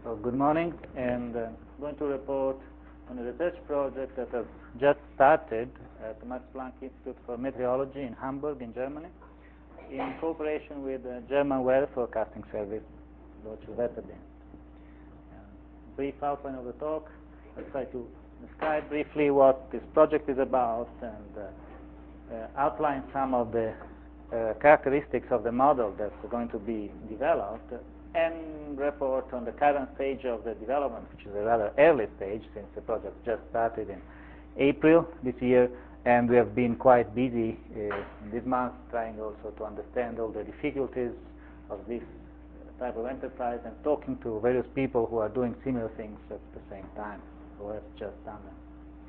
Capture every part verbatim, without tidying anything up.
So good morning, and uh, I'm going to report on a research project that has just started at the Max Planck Institute for Meteorology in Hamburg, in Germany, in cooperation with the German Weather Forecasting Service, Deutsche Wetterdienst. Uh, brief outline of the talk. I'll try to describe briefly what this project is about and uh, uh, outline some of the uh, characteristics of the model that's going to be developed, and report on the current stage of the development, which is a rather early stage since the project just started in April this year, and we have been quite busy uh, in this month trying also to understand all the difficulties of this type of enterprise and talking to various people who are doing similar things at the same time, who have just done them.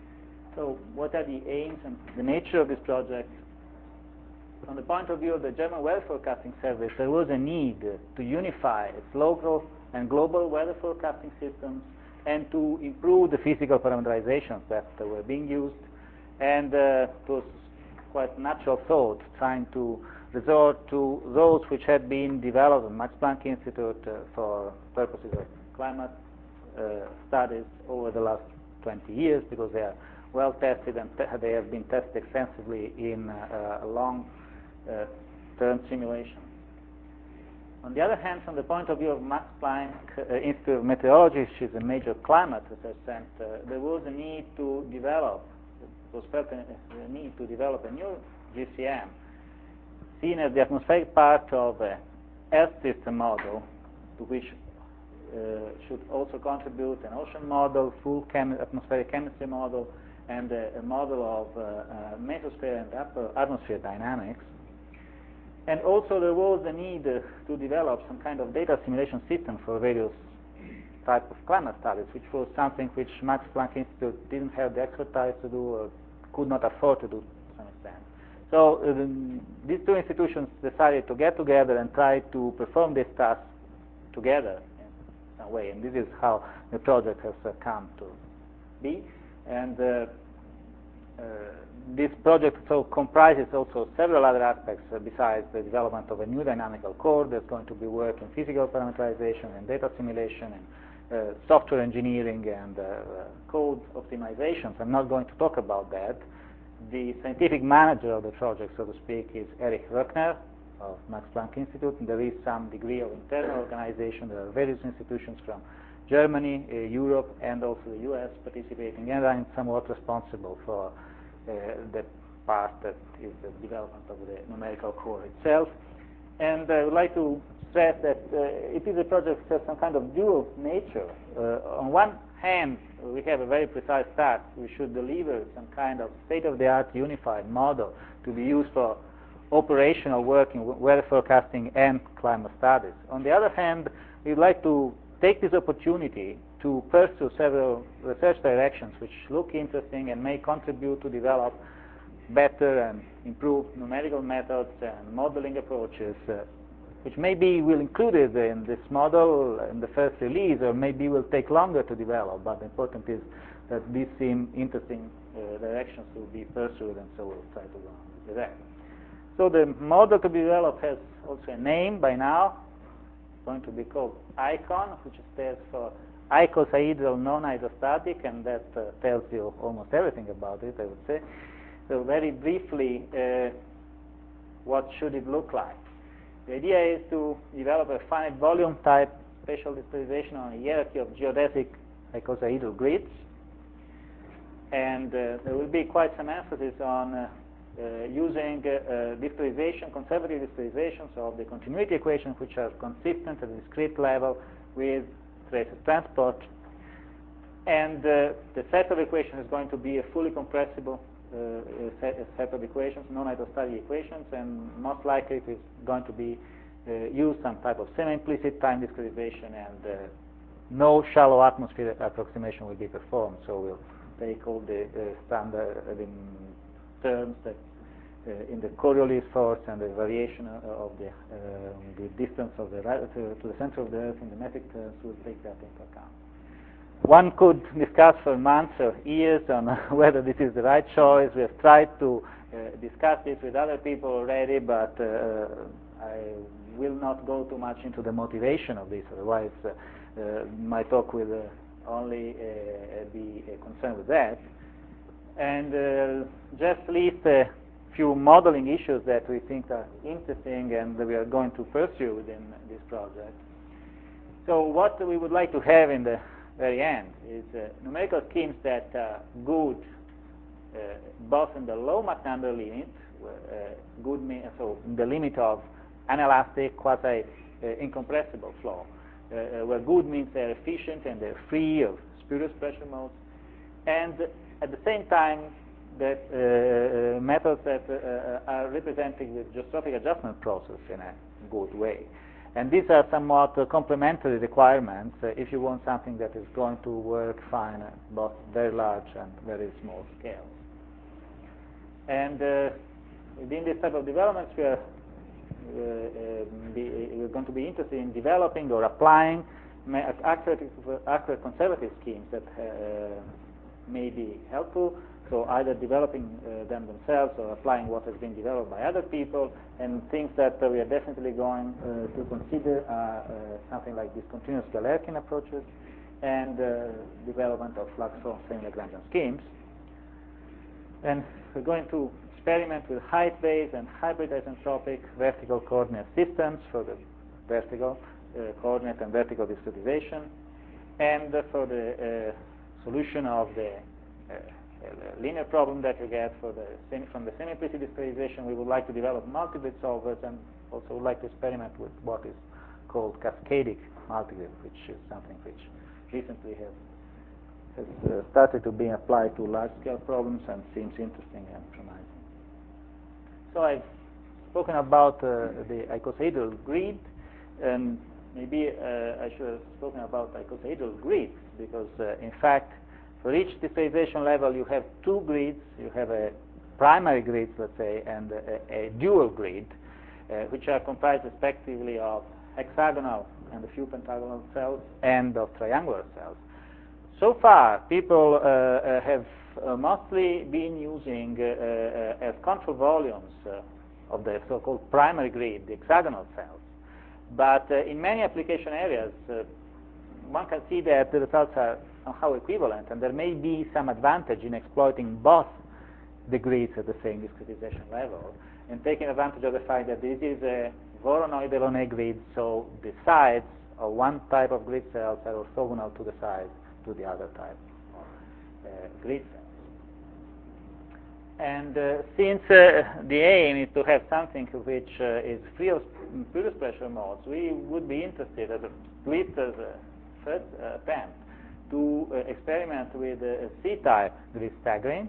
So what are the aims and the nature of this project? From the point of view of the German Weather Forecasting Service, there was a need to unify its local and global weather forecasting systems and to improve the physical parameterizations that were being used. And uh, it was quite natural thought trying to resort to those which had been developed at Max Planck Institute uh, for purposes of climate uh, studies over the last twenty years, because they are well tested and te they have been tested extensively in uh, a long Uh, term simulation. On the other hand, from the point of view of Max Planck uh, Institute of Meteorology, which is a major climate research center, there was a need to develop, it was felt a, a need to develop a new G C M, seen as the atmospheric part of a Earth system model, to which uh, should also contribute an ocean model, full chem atmospheric chemistry model, and a, a model of uh, uh, mesosphere and upper atmosphere dynamics. And also there was a need uh, to develop some kind of data simulation system for various types of climate studies, which was something which Max Planck Institute didn't have the expertise to do or could not afford to do to some extent. So um, these two institutions decided to get together and try to perform this task together in some way. And this is how the project has uh, come to be. And uh, uh, this project so comprises also several other aspects uh, besides the development of a new dynamical core. There's going to be work in physical parameterization and data simulation and uh, software engineering and uh, code optimizations. I'm not going to talk about that. The scientific manager of the project, so to speak, is Erich Röckner of Max Planck Institute, and there is some degree of internal organization. There are various institutions from Germany, uh, Europe, and also the U S participating, and I'm somewhat responsible for uh, the part that is the development of the numerical core itself. And I would like to stress that uh, it is a project that has some kind of dual nature. Uh, on one hand, we have a very precise task. We should deliver some kind of state-of-the-art unified model to be used for operational work in weather forecasting and climate studies. On the other hand, we'd like to take this opportunity to pursue several research directions which look interesting and may contribute to develop better and improved numerical methods and modeling approaches, uh, which maybe will include it in this model in the first release, or maybe will take longer to develop. But the important is that these seem interesting uh, directions to be pursued, and so we'll try to go on with that. So the model to be developed has also a name by now. Going to be called ICON, which stands for icosahedral non-isostatic, and that uh, tells you almost everything about it, I would say. So very briefly, uh, what should it look like? The idea is to develop a finite volume type spatial discretization on a hierarchy of geodesic icosahedral grids, and uh, there will be quite some emphasis on uh, Uh, using uh, uh, discretization, conservative discretizations of the continuity equations, which are consistent at a discrete level with traces transport. And uh, the set of equations is going to be a fully compressible uh, set, a set of equations, non-isostatic equations, and most likely it is going to be uh, use some type of semi-implicit time discretization, and uh, no shallow atmosphere approximation will be performed. So we'll take all the uh, standard uh, the terms that uh, in the Coriolis force and the variation of the, uh, the distance of the to, to the center of the Earth in the metric terms will take that into account. One could discuss for months or years on whether this is the right choice. We have tried to uh, discuss this with other people already, but uh, I will not go too much into the motivation of this, otherwise uh, uh, my talk will uh, only uh, be uh, concerned with that. And uh, just list a few modeling issues that we think are interesting and that we are going to pursue within this project. So what we would like to have in the very end is uh, numerical schemes that are good uh, both in the low Mach number limit, uh, good mean, so in the limit of inelastic, quasi uh, incompressible flow, uh, where good means they're efficient and they're free of spurious pressure modes, and at the same time that uh, uh, methods that uh, are representing the geostrophic adjustment process in a good way. And these are somewhat uh, complementary requirements uh, if you want something that is going to work fine at both very large and very small scales. And uh, within this type of developments, we are, uh, uh, be, we're going to be interested in developing or applying accurate, accurate conservative schemes that uh, may be helpful. So either developing uh, them themselves or applying what has been developed by other people, and things that uh, we are definitely going uh, to consider are uh, something like discontinuous Galerkin approaches and uh, development of flux-form semi-Lagrangian schemes. And we're going to experiment with height-based and hybrid isentropic vertical coordinate systems for the vertical uh, coordinate and vertical discretization, and uh, for the uh, solution of the uh, linear problem that you get for the semi, from the semi-implicit discretization, we would like to develop multi-grid solvers, and also would like to experiment with what is called cascadic multi-grid, which is something which recently has, has uh, started to be applied to large-scale problems and seems interesting and promising. So I've spoken about uh, the icosahedral grid, and maybe uh, I should have spoken about icosahedral grids, because uh, in fact, for each discretization level, you have two grids. You have a primary grid, let's say, and a, a dual grid, uh, which are comprised respectively of hexagonal and a few pentagonal cells and of triangular cells. So far, people uh, uh, have uh, mostly been using uh, uh, as control volumes uh, of the so-called primary grid, the hexagonal cells. But uh, in many application areas, uh, one can see that the results are somehow equivalent, and there may be some advantage in exploiting both the grids at the same discretization level, and taking advantage of the fact that this is a Voronoi Delaunay grid, so the sides of one type of grid cells are orthogonal to the sides to the other type of uh, grid cells. And uh, since uh, the aim is to have something which uh, is free of spurious pressure modes, we would be interested, as a least as a first uh, attempt, to uh, experiment with uh, C-type grid staggering,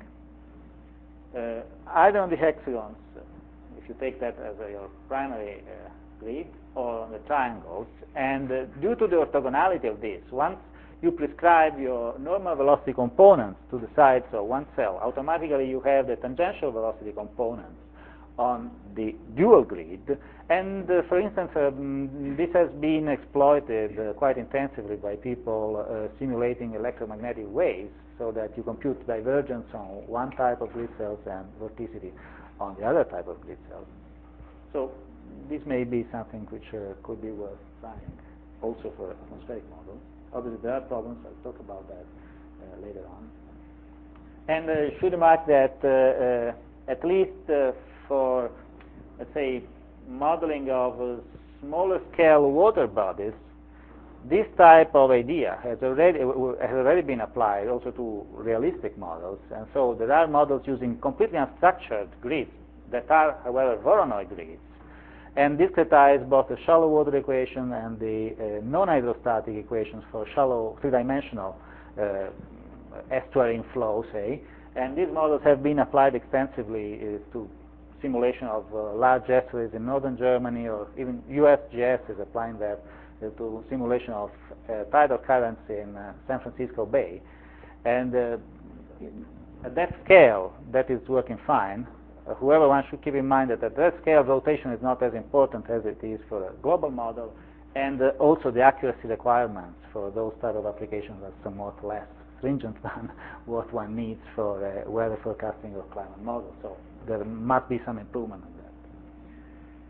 uh, either on the hexagons, uh, if you take that as uh, your primary uh, grid, or on the triangles. And uh, due to the orthogonality of this, once you prescribe your normal velocity components to the sides of one cell, automatically you have the tangential velocity components on the dual grid. And uh, for instance, um, this has been exploited uh, quite intensively by people uh, simulating electromagnetic waves, so that you compute divergence on one type of grid cells and vorticity on the other type of grid cells. So this may be something which uh, could be worth trying also for atmospheric models. Obviously there are problems, I'll talk about that uh, later on. And I uh, should remark that uh, uh, at least uh, for, let's say, modeling of uh, smaller scale water bodies, this type of idea has already has already been applied also to realistic models. And so there are models using completely unstructured grids that are, however, Voronoi grids, and discretize both the shallow water equation and the uh, non-hydrostatic equations for shallow three-dimensional uh, estuarine flow, say. And these models have been applied extensively uh, to simulation of uh, large estuaries in northern Germany, or even U S G S is applying that uh, to simulation of uh, tidal currents in uh, San Francisco Bay. And uh, at that scale, that is working fine. Uh, whoever one should keep in mind that at that scale, rotation is not as important as it is for a global model, and uh, also the accuracy requirements for those type of applications are somewhat less stringent than what one needs for uh, weather forecasting or climate models. So there must be some improvement on that.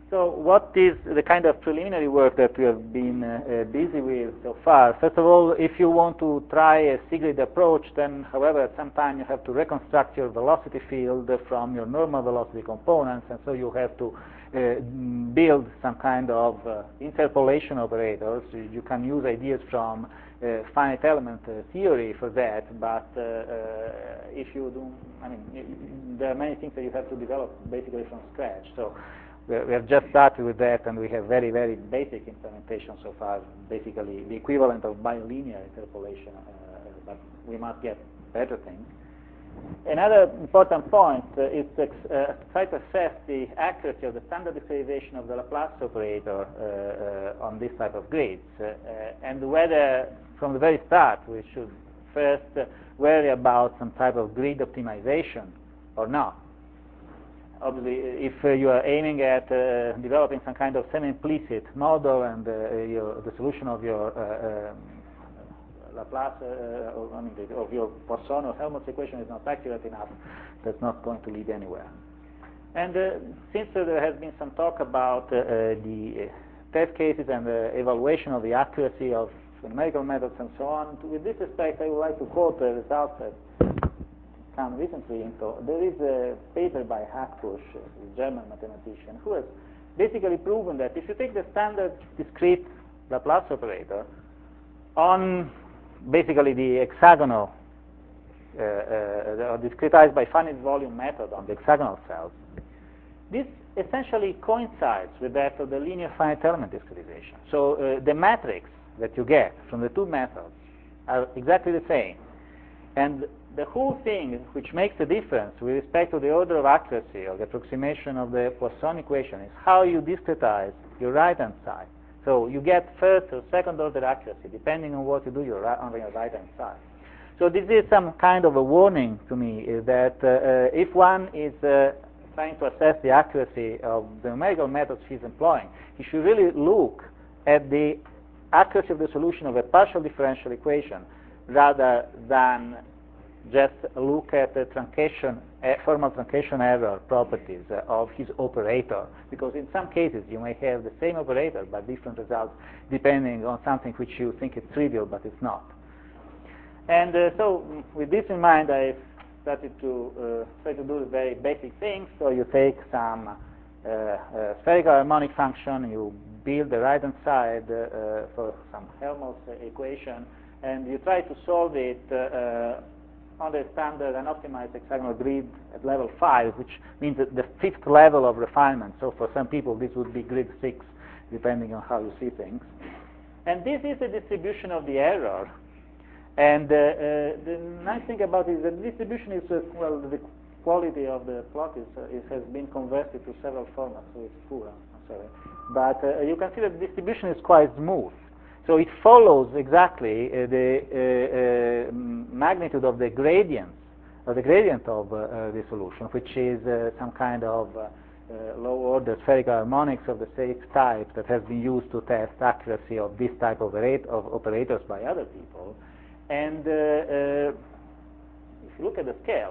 So what is the kind of preliminary work that we have been uh, uh, busy with so far? First of all, if you want to try a C-grid approach, then, however, at some time you have to reconstruct your velocity field from your normal velocity components, and so you have to uh, build some kind of uh, interpolation operators. You can use ideas from uh, finite element uh, theory for that, but uh, uh, if you do, I mean, there are many things that you have to develop basically from scratch. So we have just started with that, and we have very, very basic implementation so far, basically the equivalent of bilinear interpolation, uh, but we must get better things. Another important point uh, is to uh, try to assess the accuracy of the standard discretization of the Laplace operator uh, uh, on this type of grids, uh, uh, and whether from the very start we should first uh, worry about some type of grid optimization or not. Obviously, if uh, you are aiming at uh, developing some kind of semi-implicit model and uh, your, the solution of your uh, um, Laplace, uh, or, I mean, the, of your Poisson or Helmholtz equation is not accurate enough, that's not going to lead anywhere. And uh, since uh, there has been some talk about uh, uh, the uh, test cases and the evaluation of the accuracy of numerical methods and so on, with this respect, I would like to quote the results that come recently into. There is a paper by Hackbusch, a German mathematician, who has basically proven that if you take the standard discrete Laplace operator on basically the hexagonal, uh, uh, discretized by finite volume method on the hexagonal cells, this essentially coincides with that of the linear finite element discretization. So uh, the matrix that you get from the two methods are exactly the same. And the whole thing which makes the difference with respect to the order of accuracy of the approximation of the Poisson equation is how you discretize your right-hand side. So you get first or second order accuracy depending on what you do your right, on your right-hand side. So this is some kind of a warning to me, is that uh, uh, if one is uh, trying to assess the accuracy of the numerical methods he's employing, he should really look at the accuracy of the solution of a partial differential equation rather than just look at the truncation, uh, formal truncation error properties uh, of his operator, because in some cases you may have the same operator but different results depending on something which you think is trivial but it's not. And uh, so with this in mind, I started to uh, try to do the very basic things. So you take some uh, uh, spherical harmonic function, you build the right-hand side uh, for some Helmholtz equation, and you try to solve it uh, uh, on the standard and optimized hexagonal grid at level five, which means that the fifth level of refinement. So for some people, this would be grid six, depending on how you see things. And this is a distribution of the error. And uh, uh, the nice thing about it is that the distribution is, uh, well, the quality of the plot is, uh, is, has been converted to several formats, so it's poor, I'm sorry. But uh, you can see that the distribution is quite smooth. So it follows exactly uh, the uh, uh, magnitude of the gradient, of the gradient of uh, uh, the solution, which is uh, some kind of uh, uh, low-order spherical harmonics of the same type that has been used to test accuracy of this type of, of operators by other people. And uh, uh, if you look at the scale,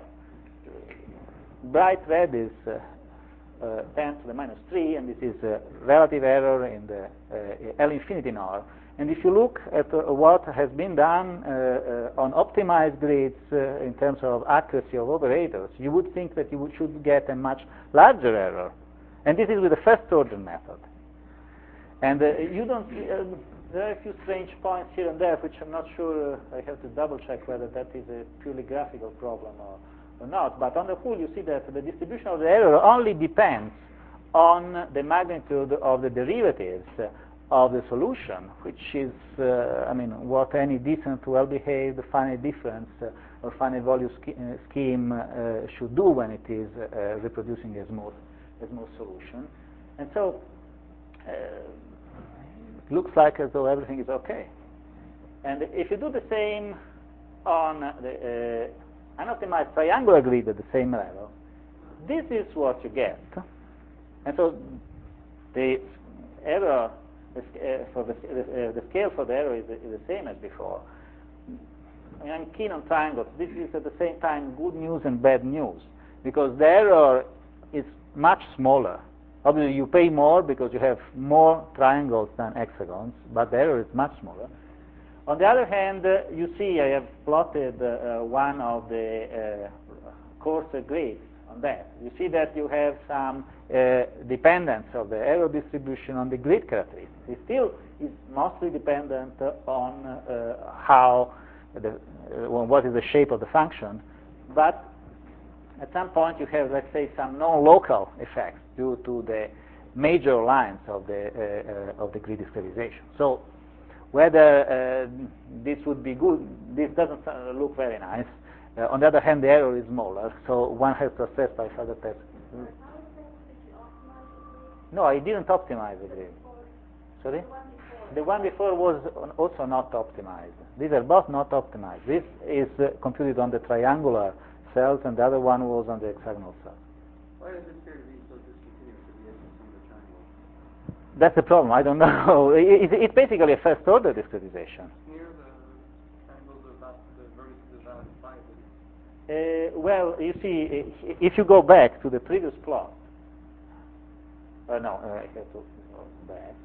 bright red is uh, uh, ten to the minus three, and this is a relative error in the uh, L infinity norm. And if you look at uh, what has been done uh, uh, on optimized grids uh, in terms of accuracy of operators, you would think that you would, should get a much larger error. And this is with the first order method. And uh, you don't see, uh, there are a few strange points here and there, which I'm not sure, uh, I have to double check whether that is a purely graphical problem or, or not. But on the whole, you see that the distribution of the error only depends on the magnitude of the derivatives of the solution, which is, uh, I mean, what any decent, well-behaved finite difference uh, or finite volume sch uh, scheme uh, should do when it is uh, reproducing a smooth, a smooth solution. And so, uh, it looks like as though everything is okay. And if you do the same on the uh, unoptimized triangular grid at the same level, this is what you get. And so the error the, uh, for the, the, uh, the scale for the error is, is the same as before. I mean, I'm keen on triangles. This is at the same time good news and bad news, because the error is much smaller Obviously, you pay more because you have more triangles than hexagons, but the error is much smaller. On the other hand, uh, you see I have plotted uh, uh, one of the uh, coarser grids on that. You see that you have some uh, dependence of the error distribution on the grid characteristics. It still is mostly dependent uh, on uh, how, the, uh, well, what is the shape of the function, but at some point you have, let's say, some non-local effects due to the major lines of the uh, uh, of the grid discretization. So whether uh, this would be good, this doesn't uh, look very nice. Uh, on the other hand, the error is smaller, so one has to assess by further tests. Hmm. No, I didn't optimize the grid. Sorry? The one before was also not optimized. These are both not optimized. This is uh, computed on the triangular cells, and the other one was on the hexagonal cells. Why does it appear to be so discontinuous at the edges of the triangle? That's the problem. I don't know. It, it, it's basically a first-order discretization. Near the triangles about the vertices about five. Uh, well, you see, if you go back to the previous plot, uh, no, uh, I have to go back.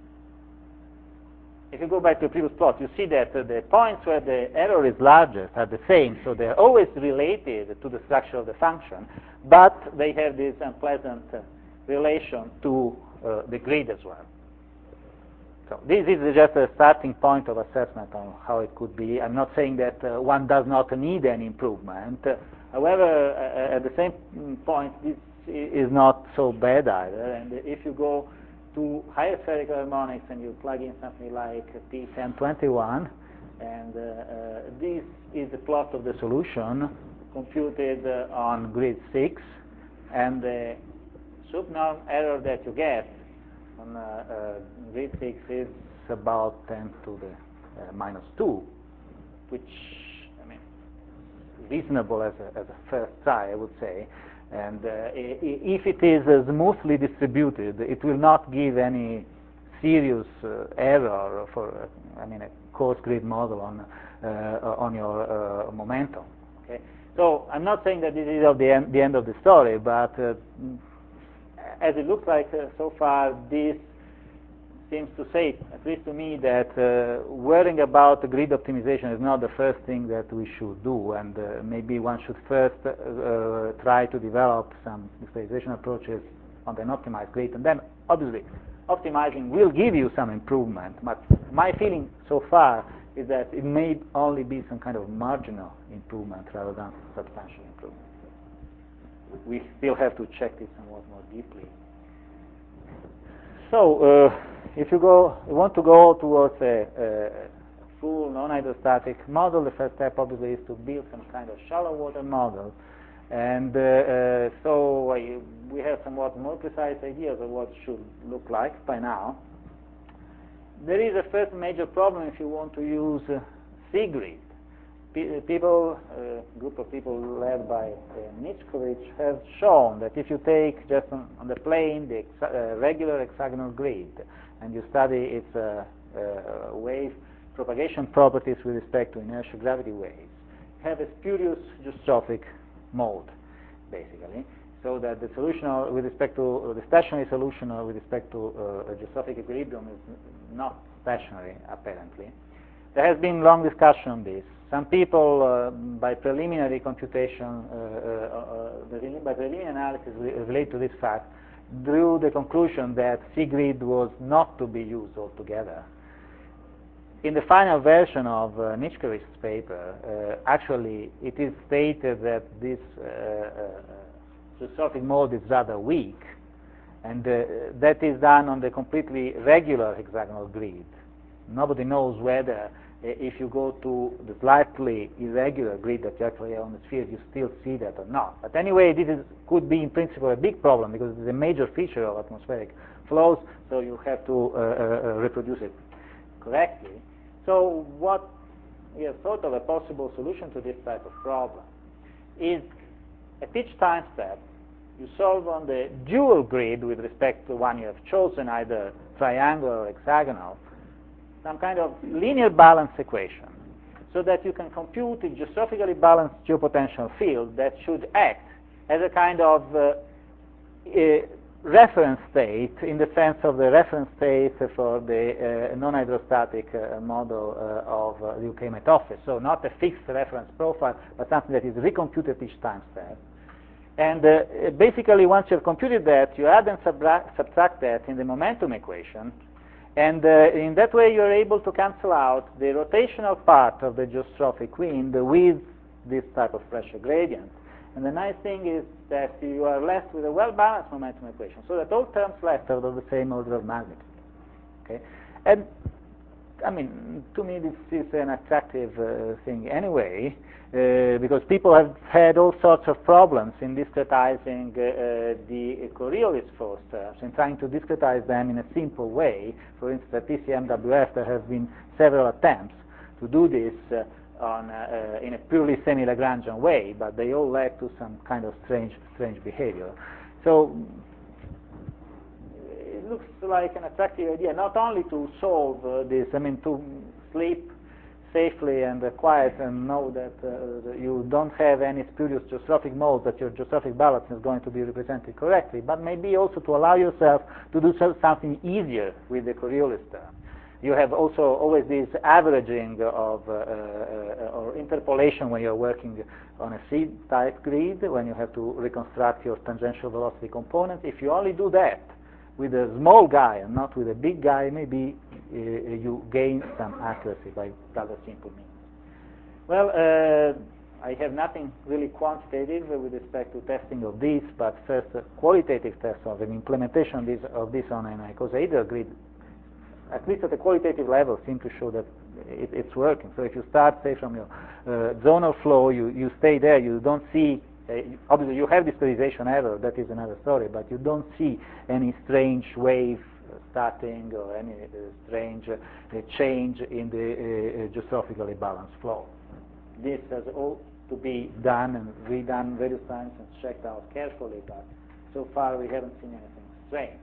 If you go back to the previous plot, you see that uh, the points where the error is largest are the same, so they're always related to the structure of the function, but they have this unpleasant uh, relation to uh, the grid as well. So this is just a starting point of assessment on how it could be. I'm not saying that uh, one does not need any improvement. Uh, however, uh, at the same point, this is not so bad either, and if you go to higher spherical harmonics and you plug in something like P ten twenty-one, and uh, uh, this is the plot of the solution computed uh, on grid six, and the subnorm error that you get on uh, uh, grid six is about ten to the uh, minus two, which, I mean, reasonable as a, as a first try, I would say. And uh, if it is uh, smoothly distributed, it will not give any serious uh, error for, uh, I mean, a coarse grid model on uh, on your uh, momentum. Okay, so I'm not saying that this is of the end, the end of the story, but uh, as it looks like uh, so far, this seems to say, at least to me, that uh, worrying about the grid optimization is not the first thing that we should do, and uh, maybe one should first uh, uh, try to develop some discretization approaches on an optimized grid, and then obviously optimizing will give you some improvement, but my feeling so far is that it may only be some kind of marginal improvement rather than substantial improvement. We still have to check this somewhat more deeply. So, uh, if you go, you want to go towards a, a full non-hydrostatic model, the first step obviously is to build some kind of shallow water model. And uh, uh, so uh, we have somewhat more precise ideas of what it should look like by now. There is a first major problem if you want to use uh, C-grid. P people, a uh, group of people led by uh, Ničković, have shown that if you take just on, on the plane the uh, regular hexagonal grid and you study its uh, uh, wave propagation properties with respect to inertial gravity waves, you have a spurious geostrophic mode, basically, so that the solution with respect to uh, the stationary solution or with respect to uh, geostrophic equilibrium is not stationary, apparently. There has been long discussion on this. Some people, uh, by preliminary computation, uh, uh, uh, by preliminary analysis related to this fact, drew the conclusion that C-grid was not to be used altogether. In the final version of uh, Ničković's paper, uh, actually it is stated that this uh, uh, geostrophic mode is rather weak, and uh, that is done on the completely regular hexagonal grid. Nobody knows whether if you go to the slightly irregular grid that you actually have on the sphere, you still see that or not. But anyway, this is, could be in principle a big problem because it's a major feature of atmospheric flows, so you have to uh, uh, reproduce it correctly. So what we have thought of a possible solution to this type of problem is at each time step, you solve on the dual grid with respect to one you have chosen, either triangular or hexagonal, some kind of linear balance equation, so that you can compute a geostrophically balanced geopotential field that should act as a kind of uh, uh, reference state in the sense of the reference state for the uh, non-hydrostatic uh, model uh, of uh, the U K Met Office. So not a fixed reference profile, but something that is recomputed each time step. And uh, basically, once you've computed that, you add and subtract, subtract that in the momentum equation, and uh, in that way you're able to cancel out the rotational part of the geostrophic wind with this type of pressure gradient. And the nice thing is that you are left with a well-balanced momentum equation, so that all terms left are of the same order of magnitude. Okay, and I mean, to me, this is an attractive uh, thing anyway, uh, because people have had all sorts of problems in discretizing uh, the Coriolis force terms and trying to discretize them in a simple way. For instance, at T C M W F, there have been several attempts to do this uh, on uh, in a purely semi-Lagrangian way, but they all led to some kind of strange, strange behavior. So it looks like an attractive idea, not only to solve uh, this, I mean, to sleep safely and uh, quiet and know that uh, you don't have any spurious geostrophic mode, that your geostrophic balance is going to be represented correctly, but maybe also to allow yourself to do so, something easier with the Coriolis term. You have also always this averaging of uh, uh, or interpolation when you're working on a C-type grid, when you have to reconstruct your tangential velocity component. If you only do that with a small guy and not with a big guy, maybe uh, you gain some accuracy by rather simple means. Well, uh, I have nothing really quantitative with respect to testing of this, but first uh, qualitative tests of an implementation of this, of this on an icosahedral grid, at least at the qualitative level, seem to show that it, it's working. So if you start, say, from your uh, zonal flow, you, you stay there, you don't see, uh, obviously you have discretization error, that is another story, but you don't see any strange wave starting or any uh, strange uh, change in the uh, geostrophically balanced flow. This has all to be done and redone various times and checked out carefully, but so far we haven't seen anything strange.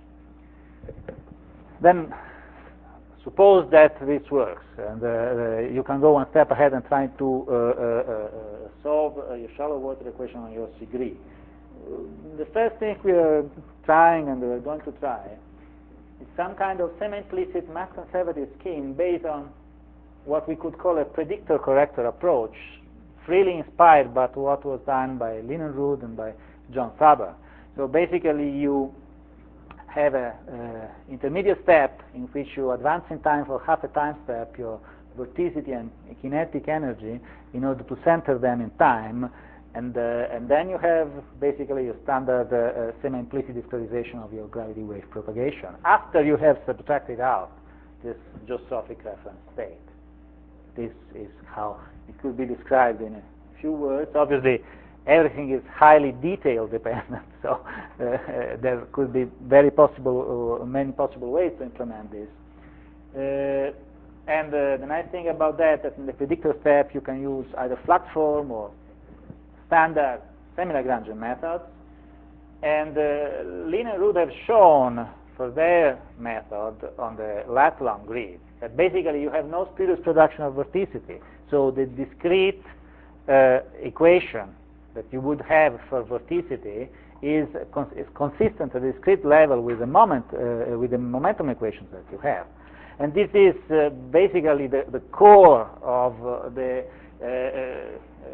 Then, suppose that this works, and uh, uh, you can go one step ahead and try to uh, uh, uh, solve uh, your shallow water equation on your C grid. Uh, the first thing we are trying, and we're going to try, is some kind of semi-implicit math-conservative scheme based on what we could call a predictor-corrector approach, freely inspired by what was done by Linenrud and by John Faber. So basically, you have an uh, intermediate step in which you advance in time for half a time step your vorticity and kinetic energy in order to center them in time, and uh, and then you have basically your standard uh, uh, semi-implicit discretization of your gravity wave propagation after you have subtracted out this geostrophic reference state. This is how it could be described in a few words. Obviously, everything is highly detail dependent, so uh, uh, there could be very possible, uh, many possible ways to implement this. Uh, and uh, the nice thing about that, that in the predictor step you can use either flat form or standard semi-Lagrangian methods. And uh, Lin and Rud have shown for their method on the lat-long grid that basically you have no spurious production of vorticity. So the discrete uh, equation that you would have for vorticity is, cons is consistent at a discrete level with the moment, uh, with the momentum equations that you have. And this is uh, basically the, the core of uh, the uh, uh,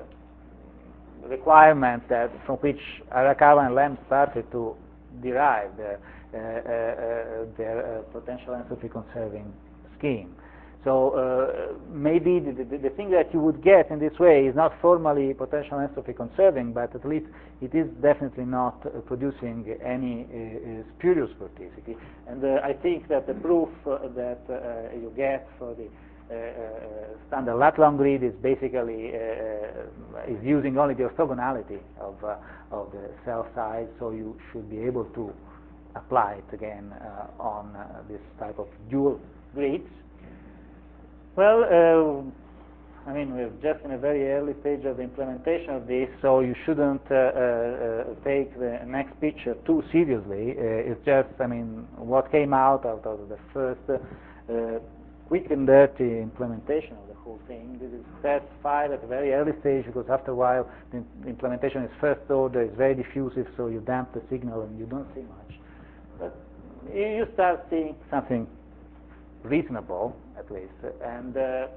requirement that from which Arakawa and Lamb started to derive their, uh, uh, their uh, potential entropy conserving scheme. So uh, maybe the, the, the thing that you would get in this way is not formally potential entropy conserving, but at least it is definitely not uh, producing any uh, uh, spurious vorticity. And uh, I think that the proof uh, that uh, you get for the uh, uh, standard lat-long grid is basically uh, is using only the orthogonality of, uh, of the cell size, so you should be able to apply it again uh, on uh, this type of dual grids. Well, uh, I mean, we're just in a very early stage of the implementation of this, so you shouldn't uh, uh, take the next picture too seriously. Uh, it's just, I mean, what came out out of the first uh, quick and dirty implementation of the whole thing. This is test five at a very early stage, because after a while the implementation is first order, it's very diffusive, so you damp the signal and you don't see much. but you start seeing something reasonable, at least, and uh,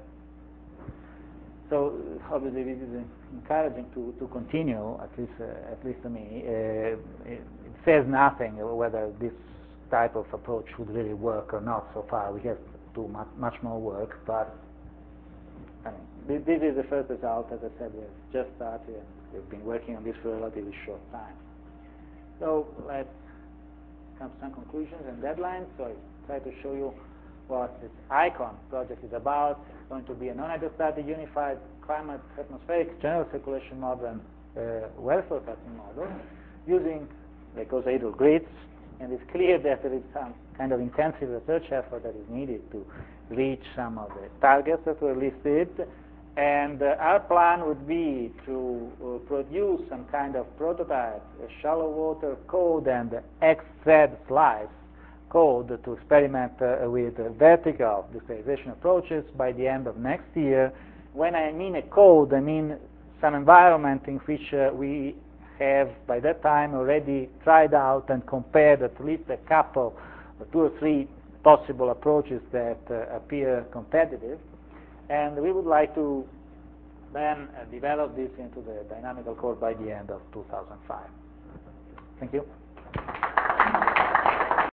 so obviously this is encouraging to, to continue, at least uh, at least to me. Uh, it, it says nothing whether this type of approach would really work or not so far. We have to do much, much more work, but I mean, this, this is the first result. As I said, we've just started and we've been working on this for a relatively short time. So let's come to some conclusions and deadlines. So I try to show you what this ICON project is about. It's going to be a non-hydrostatic unified climate atmospheric general circulation model and uh, well forecasting model using icosahedral grids. And it's clear that there is some kind of intensive research effort that is needed to reach some of the targets that were listed. And uh, our plan would be to uh, produce some kind of prototype, a shallow water code and X Z slice code to experiment uh, with uh, vertical destabilization approaches by the end of next year. When I mean a code, I mean some environment in which uh, we have by that time already tried out and compared at least a couple, two or three possible approaches that uh, appear competitive. And we would like to then uh, develop this into the dynamical core by the end of two thousand five. Thank you.